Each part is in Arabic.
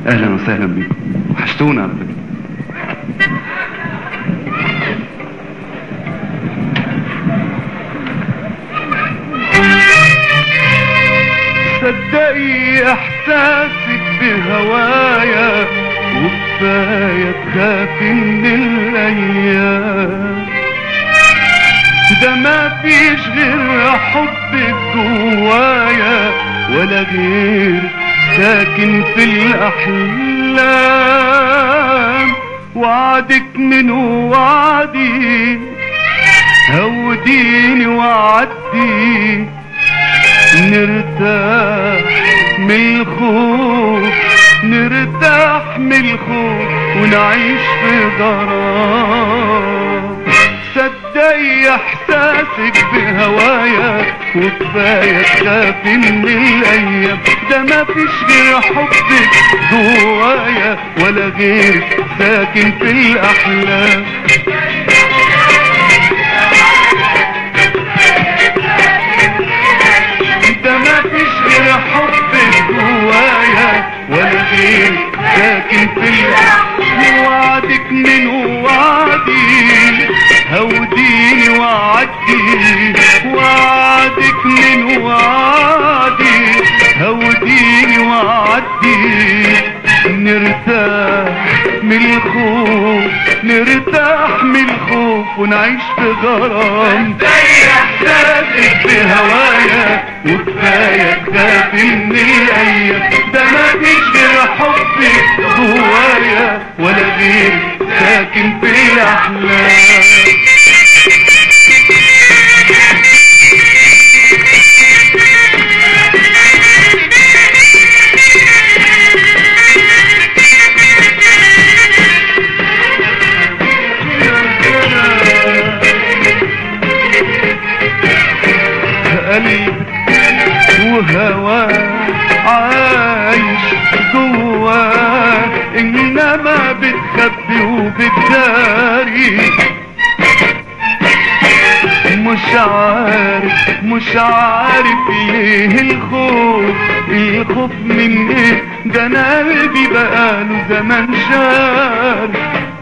اهلا وسهلا بيكم، وحشتونا على فكره. صدقي احساسك بهوايا وكفايه تخافي من الايام، ده ما فيش غير حبك جوايا ولا غير ساكن في الاحلام. وعدك من وعدي هوديني وعدي، نرتاح من الخوف نرتاح من الخوف ونعيش في غرام. صدقي احساسك بهوايا وكفايه تخافي من الايام، ده ما فيش غير حبك جوايا ولا غير ساكن في الاحلام. ده ما فيش غير حبك جوايا ولا غير ساكن في الاحلام. وعدك من وعدي هوديني وعدي، وعدك من وعدي هوديني وعدي، نرتاح من الخوف نرتاح من الخوف ونعيش في غرام. زي احساسك بهوايا وكفايه تخافي من الايام، ده ما فيش غير حبك جوايا ولا غير ساكن في الاحلام. قلبي وهواه عايش جواه، انما بتخبي وبتداري. مش عارف ليه الخوف من ايه، ده انا قلبي بقاله زمان شاري.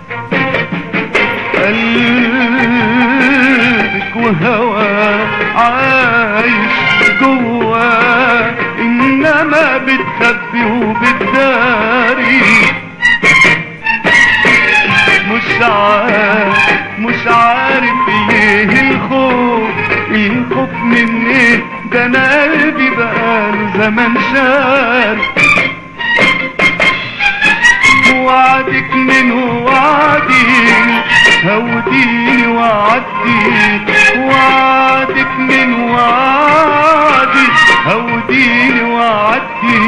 قلبك وهواه عايش جواه، انما بتخبي وبتداري. مش عارف ليه الخوف من ايه، ده انا قلبي بقاله زمان شاري. وعدك من وعدي هوديني وعدي، وعدك من وعدي هوديني وعدي،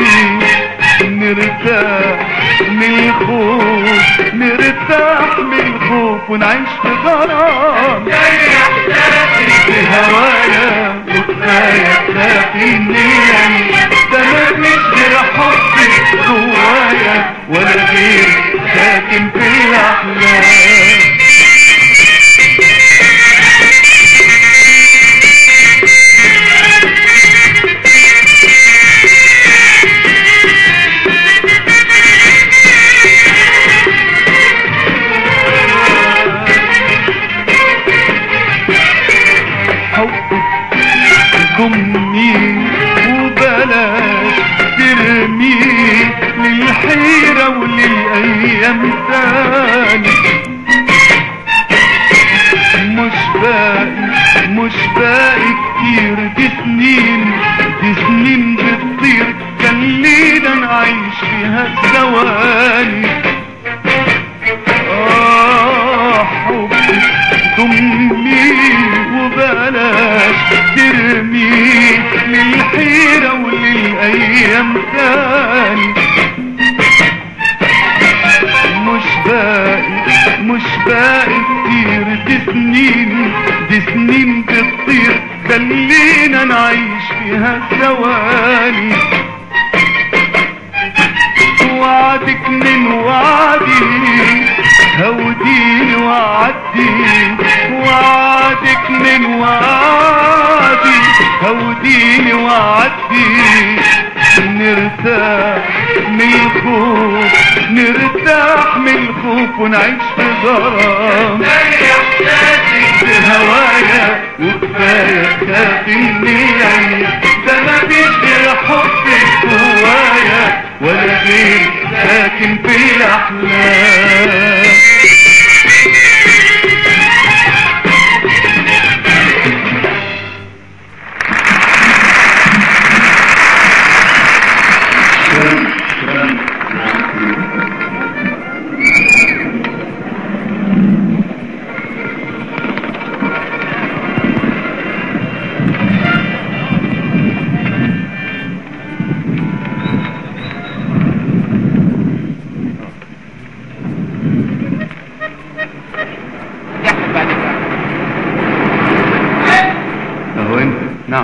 نرتاح من الخوف نرتاح من الخوف ونعيش في غرام. زي احساسك بهوايا وكفايه تخافي من الايام، ده ما فيش غير حبك جوايا ولا غير ساكن في الاحلام. كمي وبلاش ترميه للحيرة وللأيام تاني. مش باقي كتير، دي سنين بتطير، خلينا نعيش فيها ثواني. حبك كمي وبلاش ترميه للحيرة وللأيام تاني. مش باقي كتير، دي سنين بتطير، خلينا نعيش فيها ثواني. وعدك من وعدي هوديني وعدي، وعدك من وعدي هوديني وعدي، نرتاح من الخوف نرتاح من الخوف ونعيش في غرام هوايا وكفاية خاف اني اعيش ده مفيش غير حب جوايا ولا غير ساكن في الاحلام نعم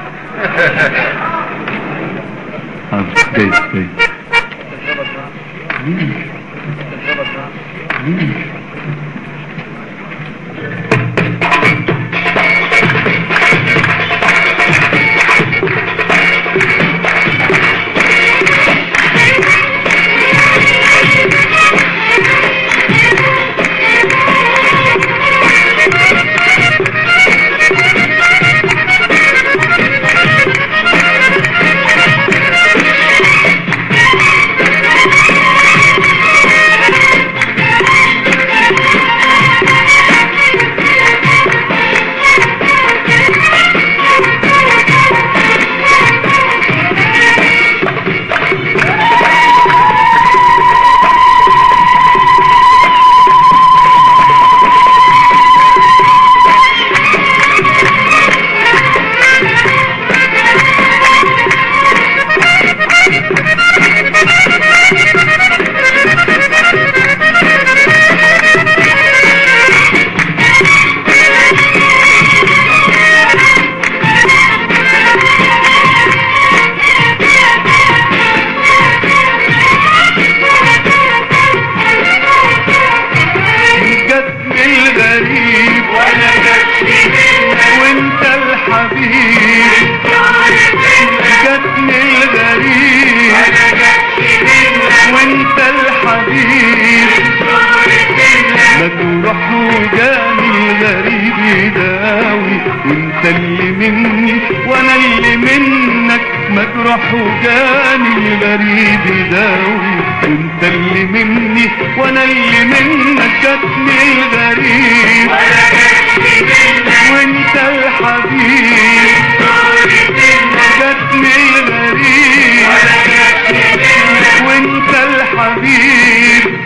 مجروح وجاني غريب يداوي وانت اللي مني وانا اللي منك جاتني الغريب وانت الحبيب جاتني الغريب وانت الحبيب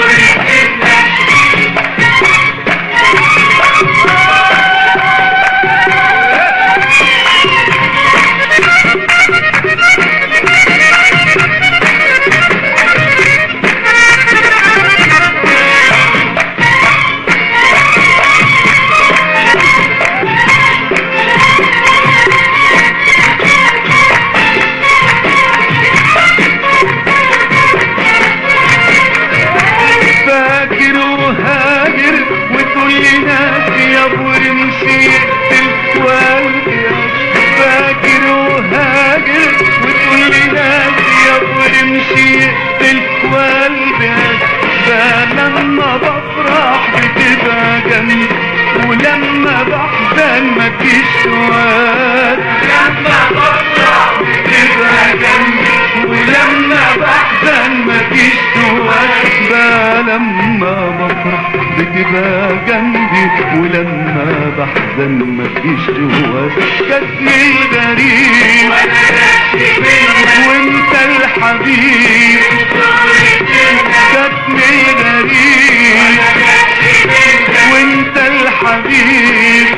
لما بفرح بتبقى جنبي ولما بحزن مفيش سؤال لما بفرح بتبقى جنبي ولما بحزن مفيش سؤال لما بفرح بتبقى جنبي ولما بحزن مفيش سؤال جاتني الغريب وانت الحبيب جاتني الغريب وانت الحبيب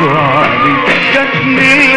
عليك جاتني